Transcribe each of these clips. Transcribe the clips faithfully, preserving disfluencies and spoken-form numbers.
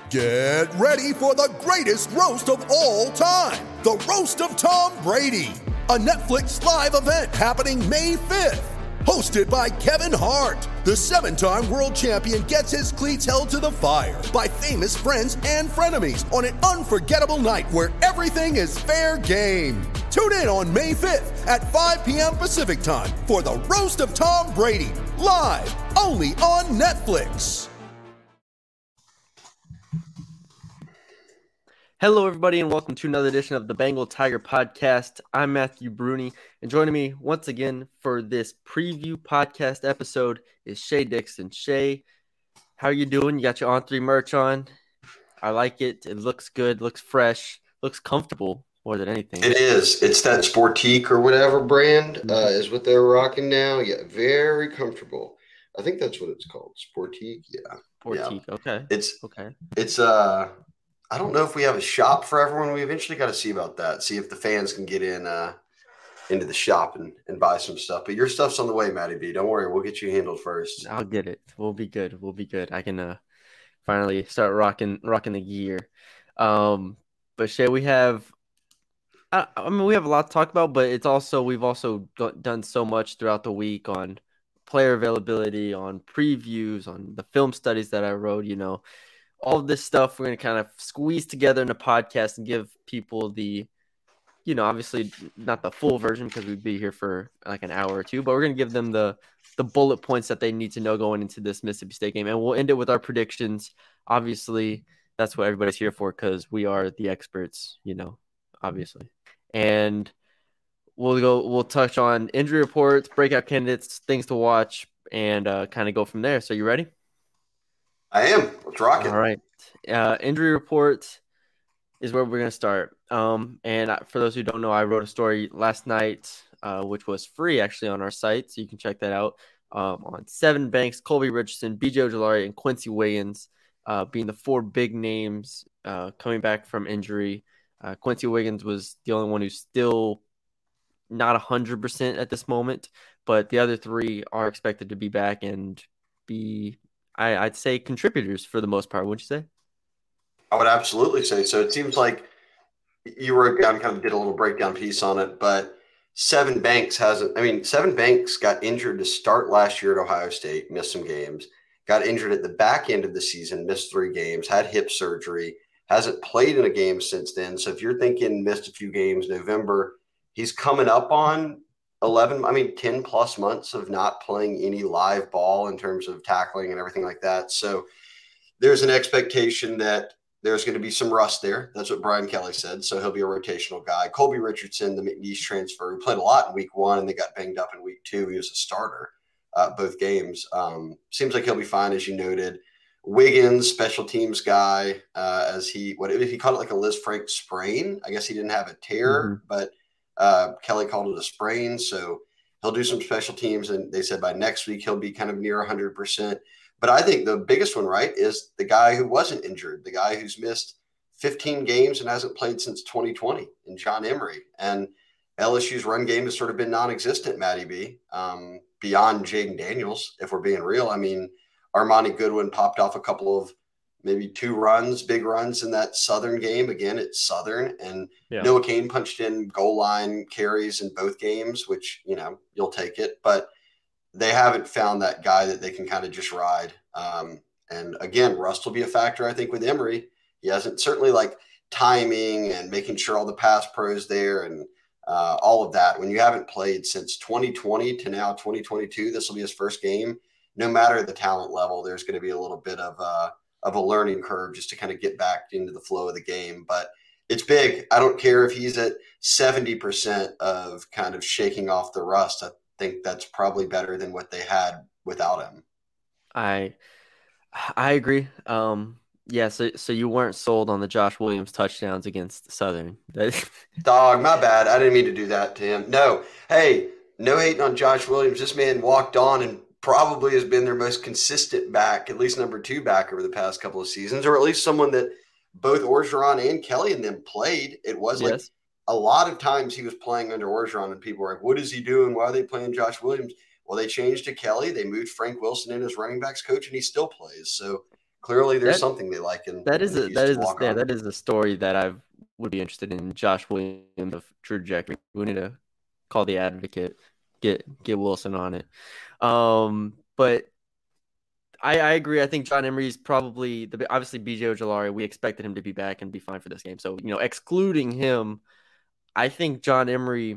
Get ready for the greatest roast of all time, the Roast of Tom Brady, a Netflix live event happening May fifth. Hosted by Kevin Hart, the seven-time world champion gets his cleats held to the fire by famous friends and frenemies on an unforgettable night where everything is fair game. Tune in on May fifth at five p.m. Pacific time for the Roast of Tom Brady, live only on Netflix. Hello, everybody, and welcome to another edition of the Bengal Tiger Podcast. I'm Matthew Bruni, and joining me once again for this preview podcast episode is Shay Dixon. Shay, how are you doing? You got your On three merch on. I like it. It looks good, looks fresh, looks comfortable more than anything. It is. It's that Sportique or whatever brand uh, is what they're rocking now. Yeah, very comfortable. I think that's what it's called. Sportique. Yeah. Sportique. Yeah. Okay. It's okay. It's uh. I don't know if we have a shop for everyone. We eventually got to see about that. See if the fans can get in uh, into the shop and, and buy some stuff. But your stuff's on the way, Matty B. Don't worry. We'll get you handled first. I'll get it. We'll be good. We'll be good. I can uh, finally start rocking rocking the gear. Um, but Shay, we have I, I mean, we have a lot to talk about, but it's also we've also done so much throughout the week on player availability, on previews, on the film studies that I wrote, you know. All of this stuff we're going to kind of squeeze together in a podcast and give people the, you know, obviously not the full version because we'd be here for like an hour or two, but we're going to give them the the bullet points that they need to know going into this Mississippi State game. And we'll end it with our predictions. Obviously, that's what everybody's here for because we are the experts, you know, obviously. And we'll go, we'll touch on injury reports, breakout candidates, things to watch, and uh, kind of go from there. So you ready? I am. Let's rock it. All right. Uh, injury report is where we're going to start. Um, and for those who don't know, I wrote a story last night, uh, which was free actually on our site. So you can check that out um, on Sevyn Banks, Colby Richardson, B J Ojulari, and Quincy Wiggins uh, being the four big names uh, coming back from injury. Uh, Quincy Wiggins was the only one who's still not one hundred percent at this moment, but the other three are expected to be back and be – I, I'd say contributors for the most part. Wouldn't you say? I would absolutely say so. It seems like you wrote down, kind of did a little breakdown piece on it, but Sevyn Banks hasn't. I mean, Sevyn Banks got injured to start last year at Ohio State, missed some games, got injured at the back end of the season, missed three games, had hip surgery, hasn't played in a game since then. So if you're thinking missed a few games November, he's coming up on eleven, I mean, ten plus months of not playing any live ball in terms of tackling and everything like that. So there's an expectation that there's going to be some rust there. That's what Brian Kelly said. So he'll be a rotational guy. Colby Richardson, the McNeese transfer, who played a lot in week one and they got banged up in week two. He was a starter uh, both games. Um, seems like he'll be fine, as you noted. Wiggins, special teams guy, uh, as he, what if he called it like a Liz Frank sprain? I guess he didn't have a tear, mm-hmm. but Uh, Kelly called it a sprain, so he'll do some special teams, and they said by next week he'll be kind of near one hundred percent. But I think the biggest one, right, is the guy who wasn't injured, the guy who's missed fifteen games and hasn't played since twenty twenty, and John Emery. And L S U's run game has sort of been non-existent, Matty B, um, beyond Jaden Daniels, if we're being real. I mean, Armani Goodwin popped off a couple of maybe two runs, big runs in that Southern game. Again, it's Southern. And yeah. Noah Cain punched in goal line carries in both games, which, you know, you'll take it. But they haven't found that guy that they can kind of just ride. Um, and, again, rust will be a factor, I think, with Emery. He hasn't certainly, like, timing and making sure all the pass pros there and uh, all of that. When you haven't played since twenty twenty to now twenty twenty-two, this will be his first game. No matter the talent level, there's going to be a little bit of uh, – of a learning curve just to kind of get back into the flow of the game. But it's big. I don't care if he's at seventy percent of kind of shaking off the rust. I think that's probably better than what they had without him. I I agree. Um, yeah, so, so you weren't sold on the Josh Williams touchdowns against Southern. Dog, my bad. I didn't mean to do that to him. No. Hey, no hating on Josh Williams. This man walked on and probably has been their most consistent back, at least number two back over the past couple of seasons, or at least someone that both Orgeron and Kelly and them played. It was yes. like a lot of times he was playing under Orgeron and people were like, what is he doing? Why are they playing Josh Williams? Well, they changed to Kelly. They moved Frank Wilson in as running backs coach and he still plays. So clearly there's That something they like in, that in is the a that Houston is a yeah, walk-on. that is a story that I would be interested in. Josh Williams of trajectory. We need to call the advocate, get get Wilson on it. Um, but I, I agree. I think John Emery is probably the obviously B J Ojulari. We expected him to be back and be fine for this game. So you know, excluding him, I think John Emery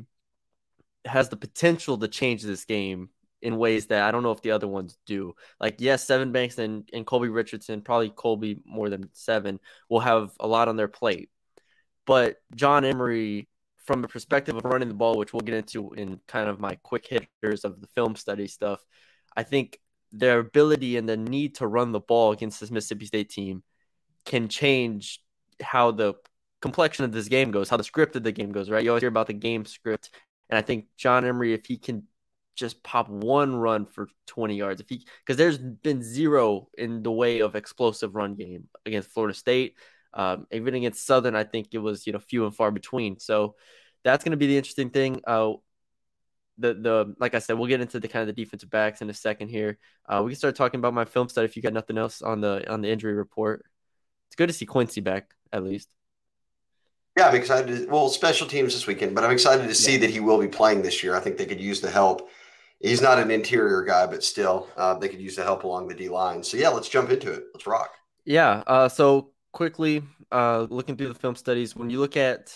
has the potential to change this game in ways that I don't know if the other ones do. Like, yes, Seven Banks and, and Colby Richardson, probably Colby more than Seven, will have a lot on their plate. But John Emery, from the perspective of running the ball, which we'll get into in kind of my quick hitters of the film study stuff, I think their ability and the need to run the ball against this Mississippi State team can change how the complexion of this game goes, how the script of the game goes, right? You always hear about the game script. And I think John Emery, if he can just pop one run for twenty yards, if he, because there's been zero in the way of explosive run game against Florida State. Um, even against Southern, I think it was, you know, few and far between. So that's going to be the interesting thing. Uh, the the like I said, we'll get into the kind of the defensive backs in a second here. Uh, we can start talking about my film study if you got nothing else on the on the injury report. It's good to see Quincy back at least. Yeah, I'm excited. To, well, special teams this weekend, but I'm excited to see yeah. that he will be playing this year. I think they could use the help. He's not an interior guy, but still, uh, they could use the help along the D line. So yeah, let's jump into it. Let's rock. Yeah. Uh, so quickly, uh, looking through the film studies, when you look at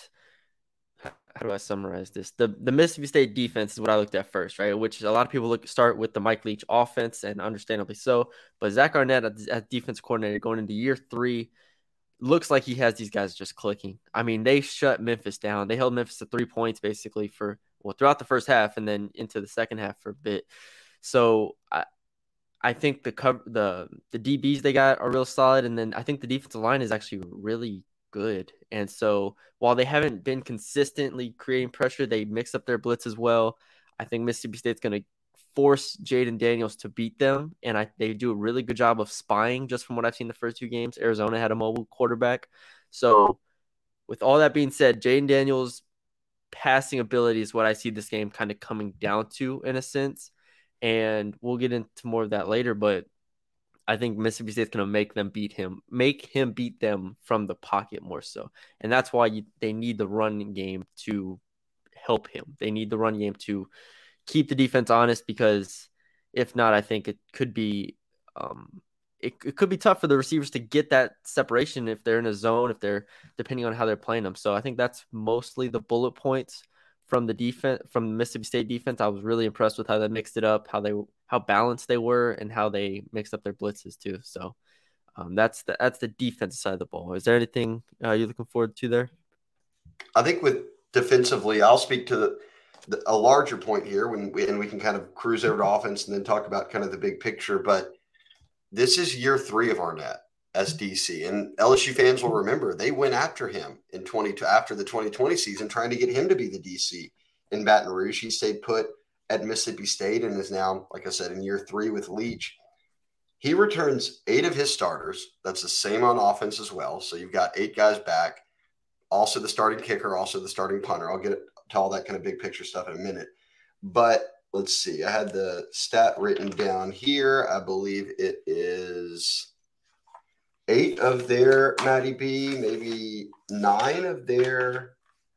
how do I summarize this? The the Mississippi State defense is what I looked at first, right? Which a lot of people look start with the Mike Leach offense, and understandably so. But Zach Arnett as defense coordinator going into year three, looks like he has these guys just clicking. I mean, they shut Memphis down. They held Memphis to three points basically for well throughout the first half and then into the second half for a bit. So I I think the cover the the D Bs they got are real solid, and then I think the defensive line is actually really good. And so while they haven't been consistently creating pressure, they mix up their blitz as well. I think Mississippi State's going to force Jaden Daniels to beat them, and I, they do a really good job of spying just from what I've seen the first two games. Arizona had a mobile quarterback. So with all that being said, Jaden Daniels' passing ability is what I see this game kind of coming down to in a sense, and we'll get into more of that later, but I think Mississippi State's going to make them beat him, make him beat them from the pocket more so. And that's why you, they need the running game to help him. They need the run game to keep the defense honest, because if not, I think it could be um, it, it could be tough for the receivers to get that separation if they're in a zone, if they're depending on how they're playing them. So I think that's mostly the bullet points from the defense, from the Mississippi State defense. I was really impressed with how they mixed it up, how they how balanced they were, and how they mixed up their blitzes too. So um, that's the that's the defensive side of the ball. Is there anything uh, you're looking forward to there? I think with defensively, I'll speak to the, the, a larger point here when we, and we can kind of cruise over to offense and then talk about kind of the big picture. But this is year three of Arnett as D C, and L S U fans will remember they went after him in twenty after the twenty twenty season, trying to get him to be the D C in Baton Rouge. He stayed put at Mississippi State and is now, like I said, in year three with Leach. He returns eight of his starters. That's the same on offense as well. So you've got eight guys back, also the starting kicker, also the starting punter. I'll get to all that kind of big picture stuff in a minute. But let's see. I had the stat written down here. I believe it is eight of their, Maddie B, maybe nine of their,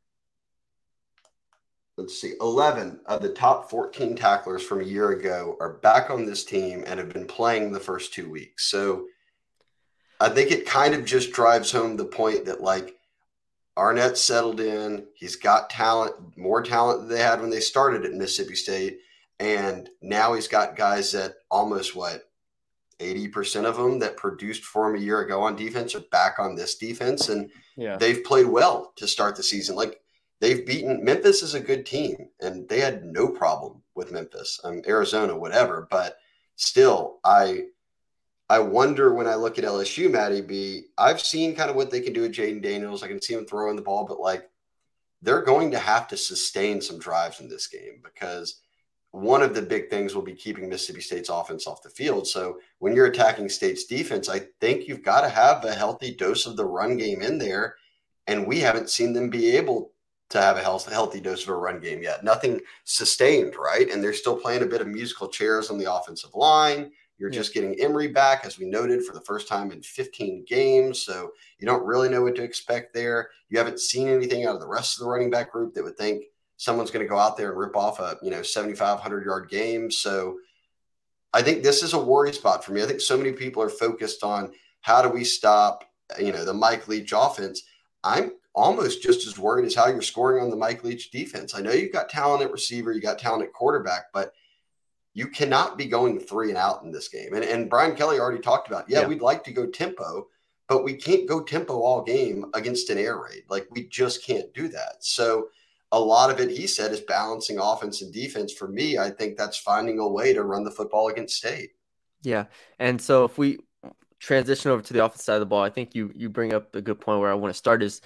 let's see, eleven of the top fourteen tacklers from a year ago are back on this team and have been playing the first two weeks. So I think it kind of just drives home the point that, like, Arnett settled in. He's got talent, more talent than they had when they started at Mississippi State. And now he's got guys that almost, what, eighty percent of them that produced for him a year ago on defense are back on this defense. And yeah. They've played well to start the season. Like, they've beaten – Memphis is a good team, and they had no problem with Memphis. Um, Arizona, whatever. But still, I I wonder when I look at L S U, Matty B, I've seen kind of what they can do with Jaden Daniels. I can see him throwing the ball, but, like, they're going to have to sustain some drives in this game, because one of the big things will be keeping Mississippi State's offense off the field. So when you're attacking State's defense, I think you've got to have a healthy dose of the run game in there, and we haven't seen them be able to have a healthy dose of a run game yet. Nothing sustained, right? And they're still playing a bit of musical chairs on the offensive line. You're Yeah. just getting Emory back, as we noted, for the first time in fifteen games. So you don't really know what to expect there. You haven't seen anything out of the rest of the running back group that would think someone's going to go out there and rip off a, you know, seventy-five hundred yard game. So I think this is a worry spot for me. I think so many people are focused on how do we stop, you know, the Mike Leach offense. I'm almost just as worried as how you're scoring on the Mike Leach defense. I know you've got talent at receiver, you got talent at quarterback, but you cannot be going three and out in this game. And, and Brian Kelly already talked about, yeah, yeah, we'd like to go tempo, but we can't go tempo all game against an air raid. Like, we just can't do that. So a lot of it, he said, is balancing offense and defense. For me, I think that's finding a way to run the football against State. Yeah. And so if we transition over to the offense side of the ball, I think you you bring up a good point where I want to start is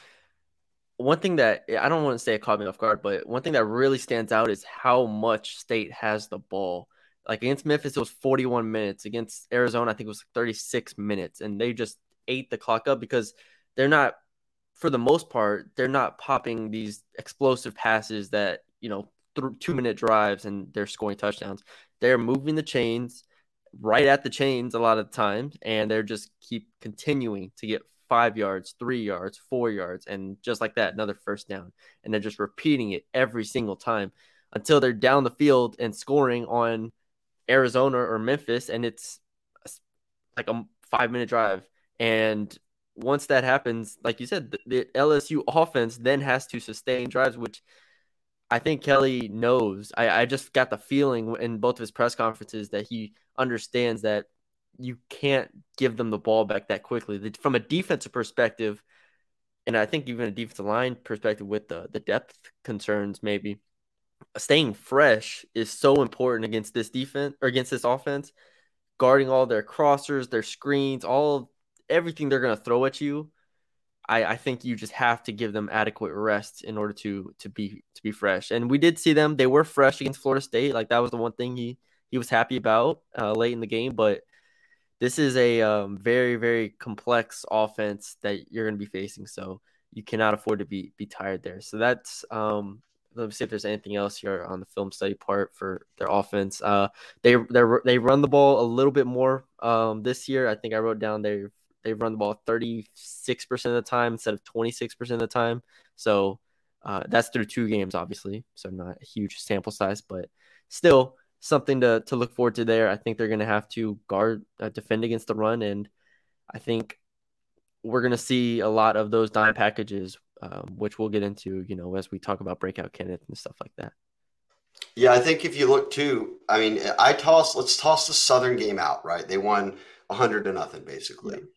one thing that I don't want to say it caught me off guard, but one thing that really stands out is how much State has the ball. Like against Memphis, it was forty-one minutes. Against Arizona, I think it was thirty-six minutes. And they just ate the clock up because they're not, for the most part, they're not popping these explosive passes that, you know, th- two-minute drives and they're scoring touchdowns. They're moving the chains right at the chains a lot of times, and they're just keep continuing to get five yards, three yards, four yards, and just like that, another first down. And they're just repeating it every single time until they're down the field and scoring on Arizona or Memphis, and it's like a five-minute drive. And once that happens, like you said, the, the L S U offense then has to sustain drives, which I think Kelly knows. I, I just got the feeling in both of his press conferences that he understands that you can't give them the ball back that quickly. From a defensive perspective, and I think even a defensive line perspective with the, the depth concerns, maybe staying fresh is so important against this defense or against this offense, guarding all their crossers, their screens, all everything they're going to throw at you. I, I think you just have to give them adequate rest in order to to be to be fresh. And we did see them; they were fresh against Florida State. Like that was the one thing he he was happy about uh, late in the game. But this is a um, very very complex offense that you're going to be facing, so you cannot afford to be be tired there. So that's um, let me see if there's anything else here on the film study part for their offense. Uh, they they they run the ball a little bit more um, this year. I think I wrote down they they run the ball thirty-six percent of the time instead of twenty-six percent of the time. So uh, that's through two games, obviously. So not a huge sample size, but still something to to look forward to there. I think they're going to have to guard, uh, defend against the run, and I think we're going to see a lot of those dime packages, um, which we'll get into, you know, as we talk about breakout candidates and stuff like that. Yeah, I think if you look too, I mean, I toss, let's toss the Southern game out, right? They won one hundred to nothing, basically. Yeah.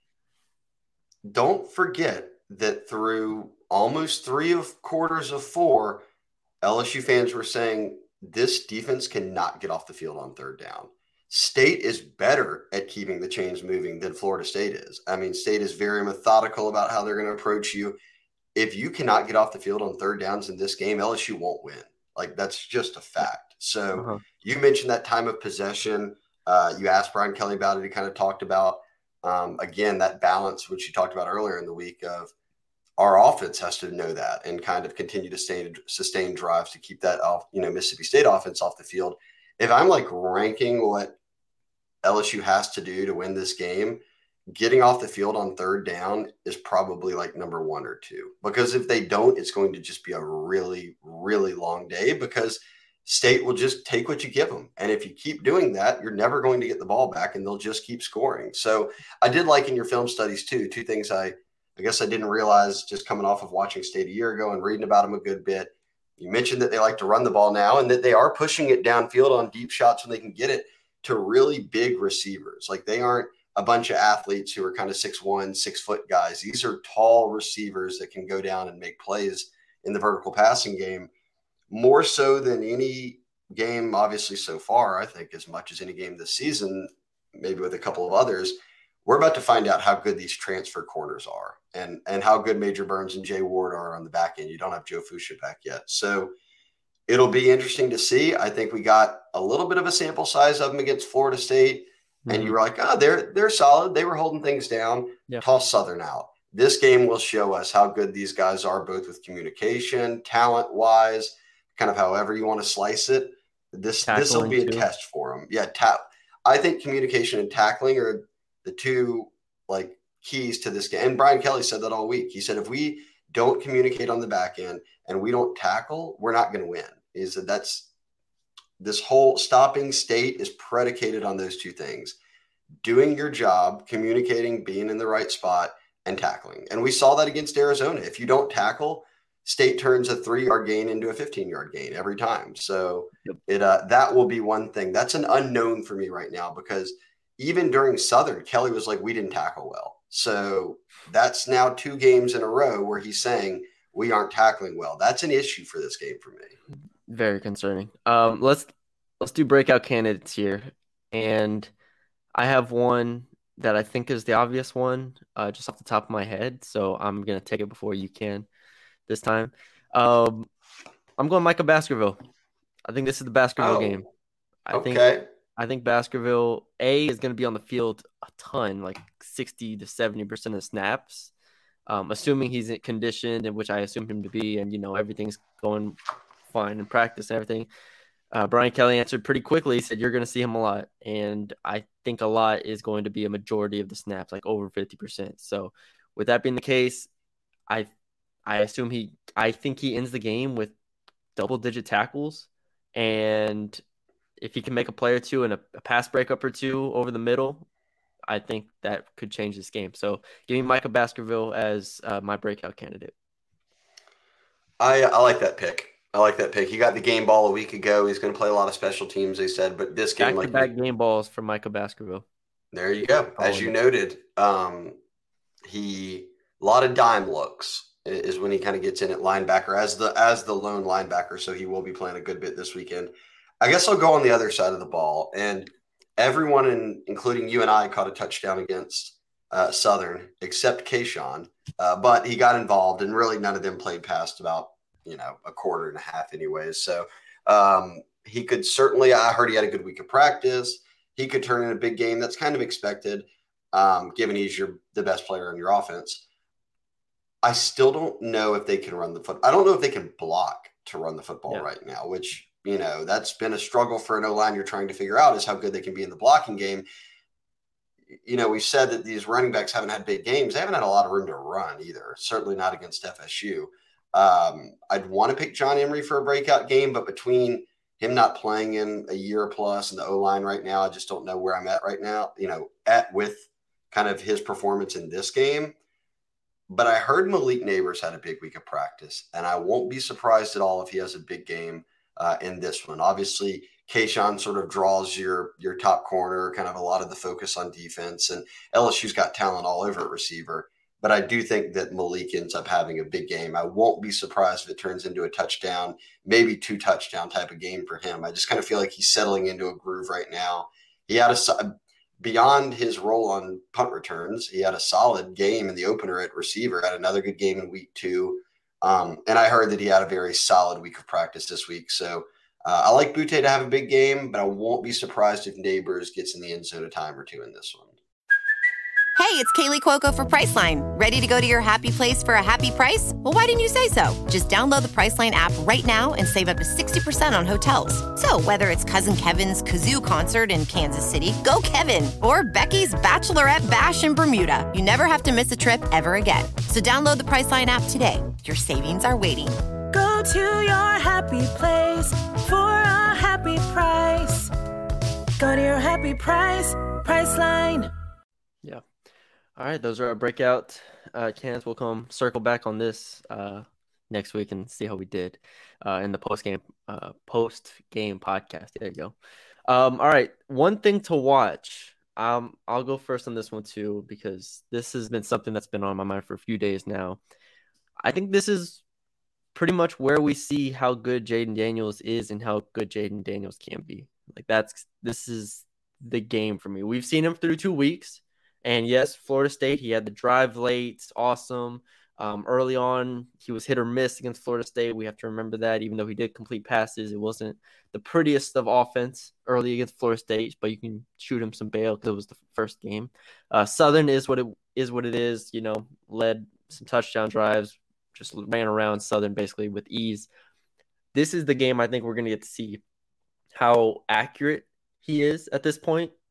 Don't forget that through almost three of quarters of four, L S U fans were saying this defense cannot get off the field on third down. State is better at keeping the chains moving than Florida State is. I mean, State is very methodical about how they're going to approach you. If you cannot get off the field on third downs in this game, L S U won't win. Like, that's just a fact. So uh-huh. You mentioned that time of possession. Uh, you asked Brian Kelly about it. He kind of talked about, um, again, that balance, which you talked about earlier in the week of our offense has to know that and kind of continue to stay, sustain drives to keep that off, you know, Mississippi State offense off the field. If I'm like ranking what L S U has to do to win this game, getting off the field on third down is probably like number one or two, because if they don't, it's going to just be a really, really long day because State will just take what you give them. And if you keep doing that, you're never going to get the ball back and they'll just keep scoring. So I did like in your film studies too, two things I, I guess I didn't realize just coming off of watching State a year ago and reading about them a good bit. You mentioned that they like to run the ball now and that they are pushing it downfield on deep shots when they can get it to really big receivers. Like they aren't a bunch of athletes who are kind of six one, six foot guys. These are tall receivers that can go down and make plays in the vertical passing game more so than any game, obviously so far, I think as much as any game this season, maybe with a couple of others. We're about to find out how good these transfer corners are and, and how good Major Burns and Jay Ward are on the back end. You don't have Joe Fuchsia back yet. So it'll be interesting to see. I think we got a little bit of a sample size of them against Florida State. And mm-hmm. you were like, oh, they're they're solid. They were holding things down. Yeah. Toss Southern out. This game will show us how good these guys are, both with communication, talent-wise, kind of however you want to slice it. This this will be a too. test for them. Yeah, ta- I think communication and tackling are the two like keys to this game. And Brian Kelly said that all week. He said, if we don't communicate on the back end and we don't tackle, we're not going to win. He said that's this whole stopping state is predicated on those two things: doing your job, communicating, being in the right spot, and tackling. And we saw that against Arizona. If you don't tackle, State turns a three-yard gain into a fifteen-yard gain every time. So yep. it uh, that will be one thing. That's an unknown for me right now, because even during Southern, Kelly was like, we didn't tackle well. So that's now two games in a row where he's saying we aren't tackling well. That's an issue for this game for me. Very concerning. Um, let's let's do breakout candidates here. And I have one that I think is the obvious one, uh, just off the top of my head. So I'm going to take it before you can this time. Um, I'm going Micah Baskerville. I think this is the Baskerville oh, game. I okay. think I think Baskerville, A, is going to be on the field a ton, like sixty to seventy percent of snaps, um, assuming he's conditioned, and which I assume him to be, and, you know, everything's going fine in practice and everything. Uh, Brian Kelly answered pretty quickly. He said, you're going to see him a lot. And I think a lot is going to be a majority of the snaps, like over fifty percent. So with that being the case, I I assume he – I think he ends the game with double-digit tackles. And if he can make a play or two and a, a pass breakup or two over the middle, I think that could change this game. So give me Micah Baskerville as uh, my breakout candidate. I I like that pick. I like that pick. He got the game ball a week ago. He's going to play a lot of special teams, they said. But this game, like back-to-back game balls for Micah Baskerville. There you go. As you noted, um, he a lot of dime looks is when he kind of gets in at linebacker as the as the lone linebacker. So he will be playing a good bit this weekend. I guess I'll go on the other side of the ball. And everyone, in, including you and I, caught a touchdown against uh, Southern, except Kayshawn. Uh, but he got involved, and really none of them played past about, you know, a quarter and a half anyways. So um, he could certainly – I heard he had a good week of practice. He could turn in a big game. That's kind of expected, um, given he's your the best player in your offense. I still don't know if they can run the foot. I don't know if they can block to run the football yeah. right now, which – you know, that's been a struggle for an O-line you're trying to figure out, is how good they can be in the blocking game. You know, we've said that these running backs haven't had big games. They haven't had a lot of room to run either, certainly not against F S U. Um, I'd want to pick John Emery for a breakout game, but between him not playing in a year plus and the O-line right now, I just don't know where I'm at right now, you know, at with kind of his performance in this game. But I heard Malik Neighbors had a big week of practice, and I won't be surprised at all if he has a big game Uh, in this one. Obviously, Kayshawn sort of draws your your top corner, kind of a lot of the focus on defense, and L S U's got talent all over at receiver. But I do think that Malik ends up having a big game. I won't be surprised if it turns into a touchdown, maybe two touchdown type of game for him. I just kind of feel like he's settling into a groove right now. He had a beyond his role on punt returns, he had a solid game in the opener at receiver, had another good game in week two. Um, and I heard that he had a very solid week of practice this week. So uh, I like Butte to have a big game, but I won't be surprised if Neighbors gets in the end zone a time or two in this one. Hey, it's Kaylee Cuoco for Priceline. Ready to go to your happy place for a happy price? Well, why didn't you say so? Just download the Priceline app right now and save up to sixty percent on hotels. So whether it's Cousin Kevin's Kazoo concert in Kansas City, go Kevin, or Becky's Bachelorette Bash in Bermuda, you never have to miss a trip ever again. So download the Priceline app today. Your savings are waiting. Go to your happy place for a happy price. Go to your happy price, Priceline. Yeah. All right, those are our breakout uh, cans. We'll come circle back on this uh, next week and see how we did uh, in the post game uh, post game podcast. There you go. Um, all right, one thing to watch. Um, I'll go first on this one too, because this has been something that's been on my mind for a few days now. I think this is pretty much where we see how good Jayden Daniels is and how good Jayden Daniels can be. Like that's this is the game for me. We've seen him through two weeks. And yes, Florida State, he had the drive late. It's awesome. Um, early on, he was hit or miss against Florida State. We have to remember that. Even though he did complete passes, it wasn't the prettiest of offense early against Florida State, but you can shoot him some bail because it was the first game. Uh, Southern is what it is what it is, you know, led some touchdown drives, just ran around Southern basically with ease. This is the game I think we're going to get to see how accurate he is at this point.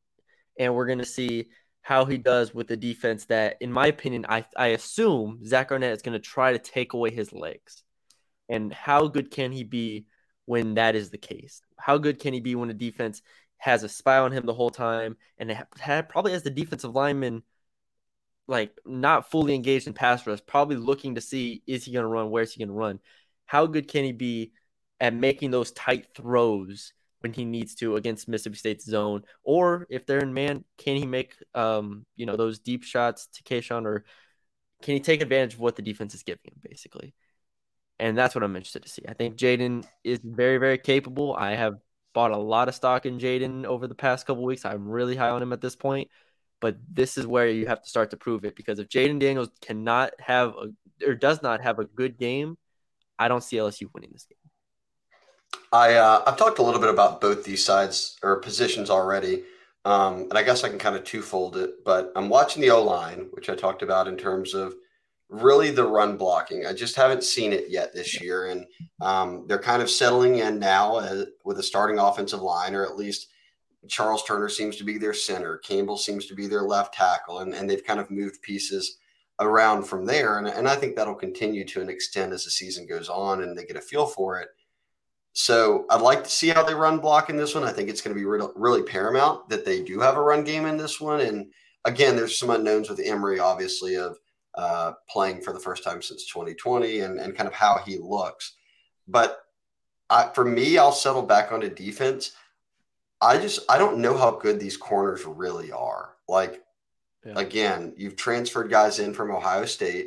and we're going to see how he does with the defense that, in my opinion, I, I assume Zach Arnett is going to try to take away his legs. And how good can he be when that is the case? How good can he be when a defense has a spy on him the whole time and ha- probably has the defensive lineman like not fully engaged in pass rush, probably looking to see, is he going to run? Where's he going to run? How good can he be at making those tight throws when he needs to against Mississippi State's zone? Or if they're in man, can he make um, you know, those deep shots to Kayshawn, or can he take advantage of what the defense is giving him, basically? And that's what I'm interested to see. I think Jaden is very, very capable. I have bought a lot of stock in Jaden over the past couple of weeks. I'm really high on him at this point. But this is where you have to start to prove it, because if Jaden Daniels cannot have a, or does not have a good game, I don't see L S U winning this game. I uh, I've talked a little bit about both these sides or positions already, um, and I guess I can kind of twofold it. But I'm watching the O-line, which I talked about in terms of really the run blocking. I just haven't seen it yet this year, and um, they're kind of settling in now as, with a starting offensive line, or at least Charles Turner seems to be their center. Campbell seems to be their left tackle, and, and they've kind of moved pieces around from there. And, and I think that'll continue to an extent as the season goes on and they get a feel for it. So I'd like to see how they run block in this one. I think it's going to be re- really paramount that they do have a run game in this one. And again, there's some unknowns with Emory, obviously, of uh, playing for the first time since twenty twenty and, and kind of how he looks. But I, for me, I'll settle back onto defense. I just, I don't know how good these corners really are. Like, yeah. Again, you've transferred guys in from Ohio State,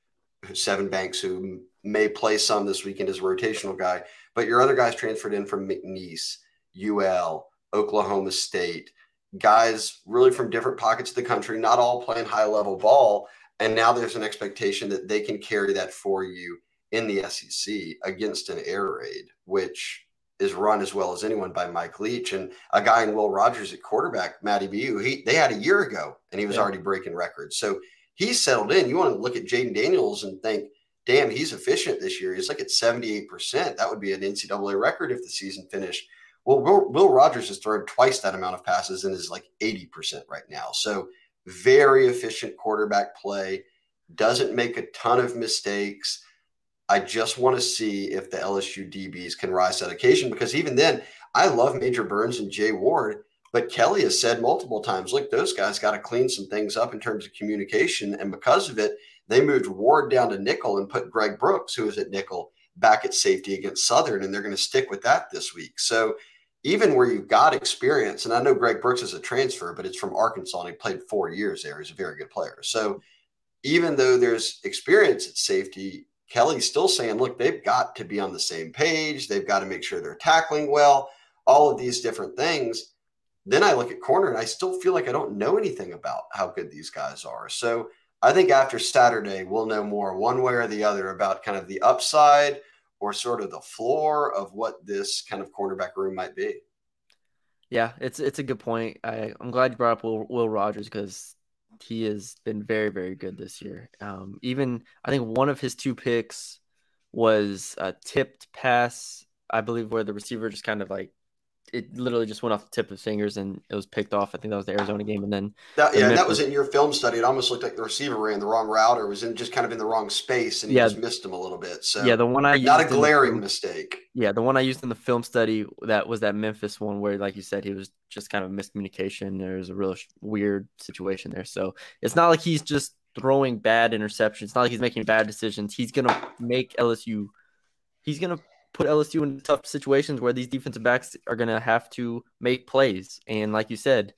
Seven Banks, who may play some this weekend as a rotational guy, but your other guys transferred in from McNeese, U L, Oklahoma State, guys really from different pockets of the country, not all playing high level ball. And now there's an expectation that they can carry that for you in the S E C against an air raid, which is run as well as anyone by Mike Leach, and a guy in Will Rogers at quarterback, Matty B, who he they had a year ago, and he was yeah. already breaking records. So he's settled in. You want to look at Jaden Daniels and think, damn, he's efficient this year. He's like at seventy-eight percent. That would be an N C double A record if the season finished. Well, Will, Will Rogers has thrown twice that amount of passes and is like eighty percent right now. So very efficient quarterback play, doesn't make a ton of mistakes. I just want to see if the L S U D Bs can rise to that occasion, because even then, I love Major Burns and Jay Ward, but Kelly has said multiple times, look, those guys got to clean some things up in terms of communication. And because of it, they moved Ward down to nickel and put Greg Brooks, who was at nickel, back at safety against Southern, and they're going to stick with that this week. So even where you've got experience, and I know Greg Brooks is a transfer, but it's from Arkansas, and he played four years there. He's a very good player. So even though there's experience at safety, Kelly's still saying, look, they've got to be on the same page. They've got to make sure they're tackling well, all of these different things. Then I look at corner, and I still feel like I don't know anything about how good these guys are. So I think after Saturday, we'll know more one way or the other about kind of the upside or sort of the floor of what this kind of cornerback room might be. Yeah, it's it's a good point. I, I'm glad you brought up Will, Will Rogers, because he has been very, very good this year. Um, even I think one of his two picks was a tipped pass, I believe, where the receiver just kind of like, it literally just went off the tip of his fingers and it was picked off. I think that was the Arizona game. And then that, yeah, and that was in your film study. It almost looked like the receiver ran the wrong route or was in just kind of in the wrong space, and he yeah, just missed him a little bit. So yeah, the one I not used a glaring the, mistake. Yeah, the one I used in the film study, that was that Memphis one where, like you said, he was just kind of miscommunication. There was a real weird situation there. So it's not like he's just throwing bad interceptions. It's not like he's making bad decisions. He's gonna make L S U. He's gonna put L S U in tough situations where these defensive backs are going to have to make plays. And like you said,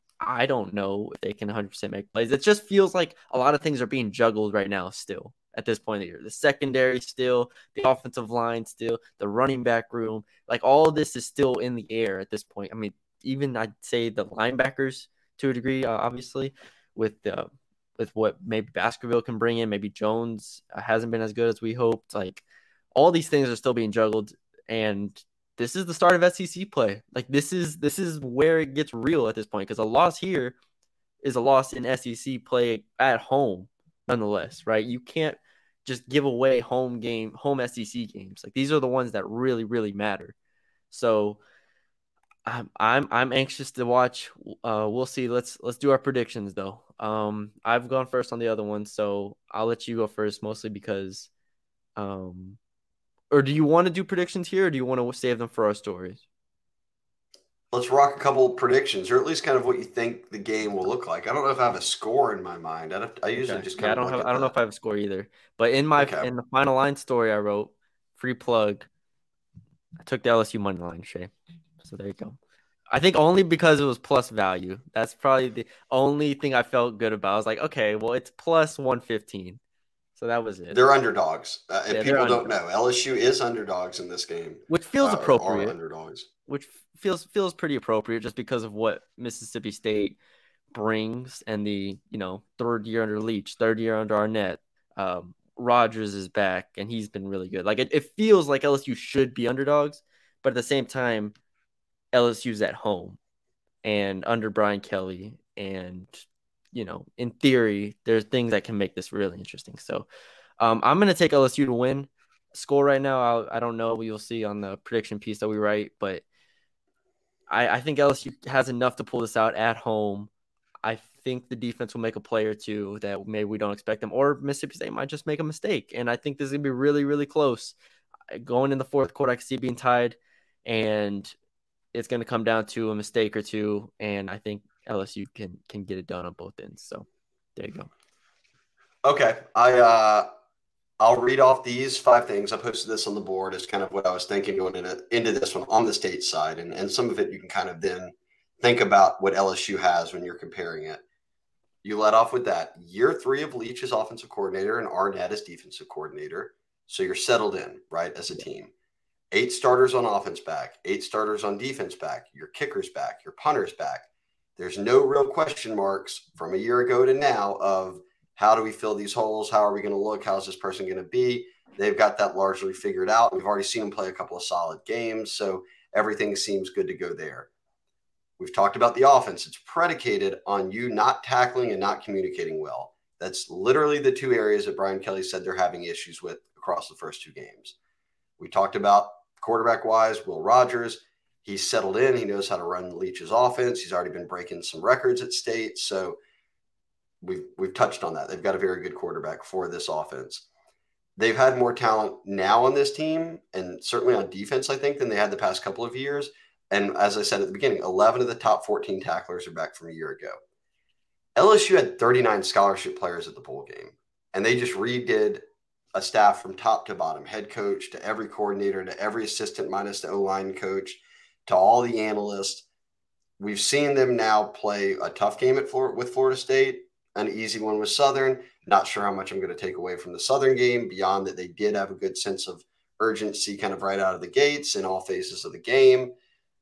I don't know if they can one hundred percent make plays. It just feels like a lot of things are being juggled right now still at this point of the year. The secondary still, the offensive line still, the running back room. Like all of this is still in the air at this point. I mean, even I'd say the linebackers to a degree, uh, obviously, with the, with what maybe Baskerville can bring in. Maybe Jones uh, hasn't been as good as we hoped. Like, all these things are still being juggled, and this is the start of S E C play. Like this is this is where it gets real at this point, because a loss here is a loss in S E C play at home, nonetheless, right? You can't just give away home game, home S E C games. Like these are the ones that really, really matter. So I'm I'm I'm anxious to watch. Uh, we'll see. Let's let's do our predictions though. Um, I've gone first on the other one, so I'll let you go first, mostly because, um, or do you want to do predictions here, or do you want to save them for our stories? Let's rock a couple predictions, or at least kind of what you think the game will look like. I don't know if I have a score in my mind. I, I usually Okay. just Yeah, kind I of don't look have at I don't know the. if I have a score either. But in my Okay. in the final line story I wrote, free plug, I took the L S U money line, Shay. So there you go. I think only because it was plus value. That's probably the only thing I felt good about. I was like, okay, well, it's plus one fifteen. So that was it. They're underdogs. Uh, if Yeah, they're people don't underdogs, know, L S U is underdogs in this game, which feels uh, or are appropriate, underdogs. which feels feels pretty appropriate just because of what Mississippi State brings and the, you know, third year under Leach, third year under Arnett. Um, Rogers is back and he's been really good. Like it, it feels like L S U should be underdogs, but at the same time, L S U's at home and under Brian Kelly. And, you know, in theory, there's things that can make this really interesting. So um, I'm going to take L S U to win. Score right now, I'll, I don't know. We'll see on the prediction piece that we write, but I, I think L S U has enough to pull this out at home. I think the defense will make a play or two that maybe we don't expect them, or Mississippi State might just make a mistake. And I think this is going to be really, really close. Going in the fourth quarter, I can see it being tied, and it's going to come down to a mistake or two. And I think L S U can can get it done on both ends. So there you go. Okay, I uh, I'll read off these five things. I posted this on the board as kind of what I was thinking going into into this one on the state side, and and some of it you can kind of then think about what L S U has when you're comparing it. You let off with that. Year three of Leach as offensive coordinator and Arnett as defensive coordinator. So you're settled in, right, as a team. Eight starters on offense back, eight starters on defense back, your kicker's back, your punter's back. There's no real question marks from a year ago to now of how do we fill these holes? How are we going to look? How's this person going to be? They've got that largely figured out. We've already seen them play a couple of solid games, so everything seems good to go there. We've talked about the offense. It's predicated on you not tackling and not communicating well. That's literally the two areas that Brian Kelly said they're having issues with across the first two games. We talked about quarterback-wise, Will Rogers. He's settled in. He knows how to run Leach's offense. He's already been breaking some records at State. So we've, we've touched on that. They've got a very good quarterback for this offense. They've had more talent now on this team, and certainly on defense, I think, than they had the past couple of years. And as I said at the beginning, eleven of the top fourteen tacklers are back from a year ago. L S U had thirty-nine scholarship players at the bowl game, and they just redid a staff from top to bottom, head coach to every coordinator to every assistant minus the O-line coach to all the analysts. We've seen them now play a tough game at Florida, with Florida State, an easy one with Southern. Not sure how much I'm going to take away from the Southern game beyond that they did have a good sense of urgency kind of right out of the gates in all phases of the game.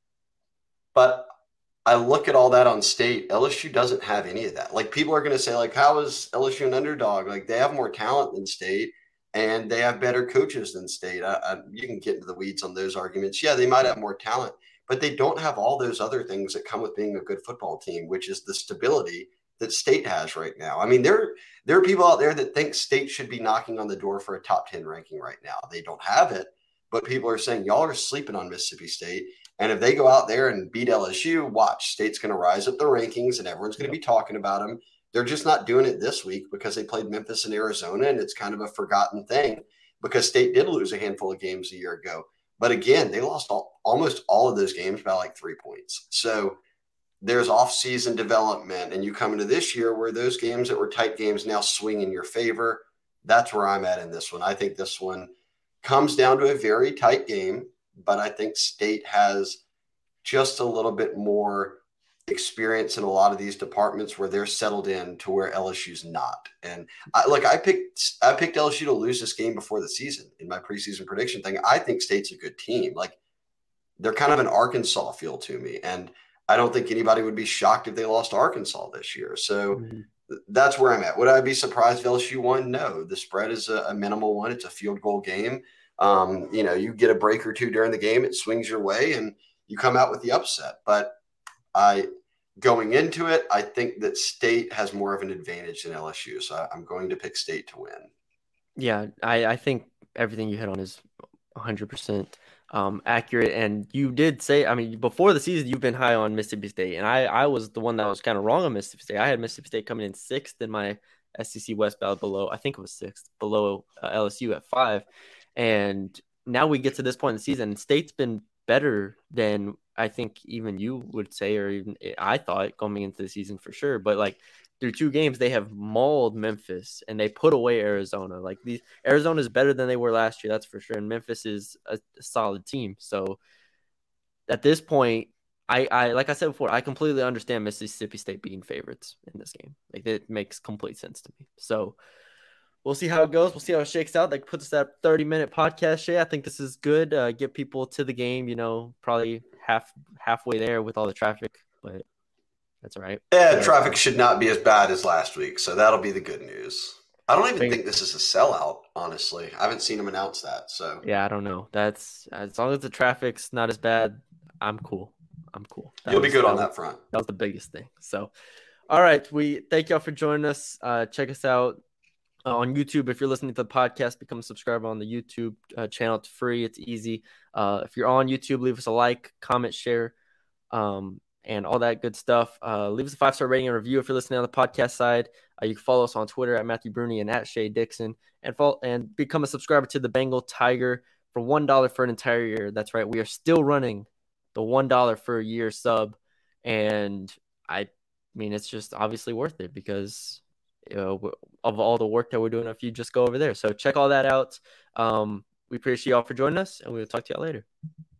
But I look at all that on State. L S U doesn't have any of that. Like, people are going to say, like, how is L S U an underdog? Like, they have more talent than State, and they have better coaches than State. I, I, you can get into the weeds on those arguments. Yeah, they might have more talent, but they don't have all those other things that come with being a good football team, which is the stability that State has right now. I mean, there, there are people out there that think State should be knocking on the door for a top ten ranking right now. They don't have it, but people are saying, y'all are sleeping on Mississippi State. And if they go out there and beat L S U, watch, State's going to rise up the rankings and everyone's going to be talking about them. They're just not doing it this week because they played Memphis and Arizona, and it's kind of a forgotten thing because State did lose a handful of games a year ago. But again, they lost all, almost all of those games by like three points. So there's off-season development, and you come into this year where those games that were tight games now swing in your favor. That's where I'm at in this one. I think this one comes down to a very tight game, but I think State has just a little bit more experience in a lot of these departments where they're settled in to where L S U's not. And I, look, I picked I picked L S U to lose this game before the season in my preseason prediction thing. I think State's a good team. Like, they're kind of an Arkansas feel to me, and I don't think anybody would be shocked if they lost Arkansas this year. So mm-hmm. that's where I'm at. Would I be surprised if L S U won? No. The spread is a, a minimal one. It's a field goal game. Um, you know, you get a break or two during the game, it swings your way, and you come out with the upset. But I, going into it, I think that State has more of an advantage than L S U. So I, I'm going to pick State to win. Yeah, I, I think everything you hit on is one hundred percent um, accurate. And you did say, I mean, before the season, you've been high on Mississippi State, and I, I was the one that was kind of wrong on Mississippi State. I had Mississippi State coming in sixth in my S E C West ballot below, I think it was sixth, below uh, L S U at five. And now we get to this point in the season, and State's been better than I think even you would say, or even I thought coming into the season for sure. But like through two games, they have mauled Memphis and they put away Arizona. Like these, Arizona is better than they were last year, that's for sure. And Memphis is a, a solid team. So at this point, I, I like I said before, I completely understand Mississippi State being favorites in this game. Like it makes complete sense to me. So we'll see how it goes. We'll see how it shakes out. That puts us at thirty minute podcast. Shay, I think this is good. Uh, get people to the game. You know, probably half halfway there with all the traffic, but that's all right. Yeah, traffic should not be as bad as last week, so that'll be the good news. I don't even Think- think this is a sellout, honestly. I haven't seen them announce that. So Yeah, I don't know. That's as long as the traffic's not as bad, I'm cool. I'm cool. That you'll be was- good on was- that front. That was the biggest thing. So, all right, we thank y'all for joining us. Uh, check us out uh, on YouTube. If you're listening to the podcast, become a subscriber on the YouTube uh, channel. It's free. It's easy. Uh, if you're on YouTube, leave us a like, comment, share, um, and all that good stuff. Uh, leave us a five-star rating and review if you're listening on the podcast side. Uh, you can follow us on Twitter at Matthew Bruni and at Shay Dixon, and follow, and become a subscriber to the Bengal Tiger for one dollar for an entire year. That's right. We are still running the one dollar for a year sub, and I mean, it's just obviously worth it because you know, of all the work that we're doing if you just go over there. So check all that out. Um, we appreciate y'all for joining us, and we'll talk to y'all later.